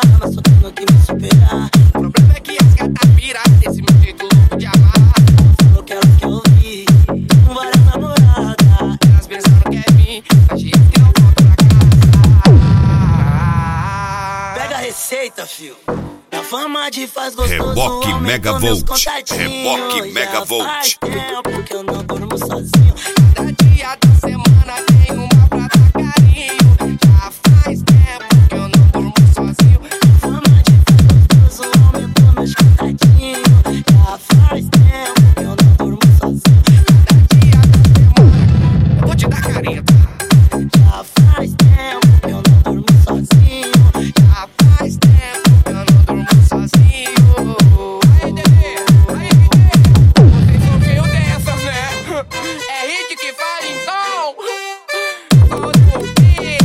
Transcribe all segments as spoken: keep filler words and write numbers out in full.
mas tô tendo que me superar. O problema é que as gatas piram desse meu jeito louco de amar. Falou que elas que eu vi com várias namoradas. Elas pensaram que é mim, mas gente que não volta pra casa. Pega a receita, fio. Minha fama de faz gostoso. Reboque Megavolt. Reboque Megavolt. Faz tempo que eu não durmo sozinho. Cada dia da semana tem uma pra dar carinho. Já faz tempo que eu não durmo sozinho. Minha fama de faz gostoso aumentou meus contadinhos. Já faz tempo que eu não durmo sozinho. Cada dia da semana eu vou te dar careta. Já faz tempo que eu não durmo sozinho. Já faz tempo que eu não durmo sozinho. Aí, Dedê, aí, Dedê. Vocês ouviram dessa, né? É hit que fala então. Solta o beat.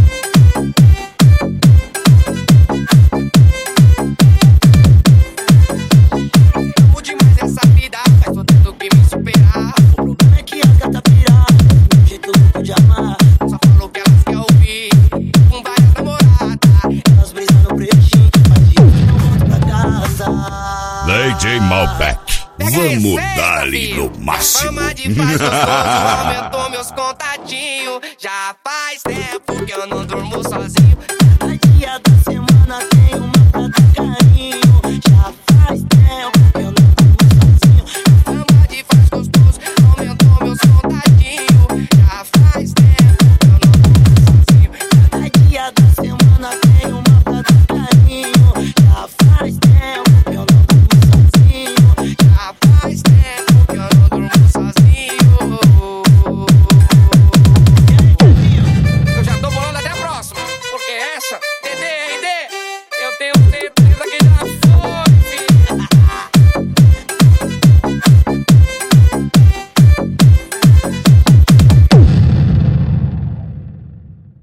Amo demais essa vida, mas tô tendo que me superar. O problema é que as gatas piradas, meu jeito louco de amar. Só falou que elas quer ouvir com várias namoradas. Elas brisam no pretinho, mas diz que não volto pra casa. D J Malbec. Pega Vamos receita, dar-lhe filho. no máximo. Minha fama de faz gostoso aumentou meus contatinhos. Já faz tempo que eu não durmo sozinho. Cada dia da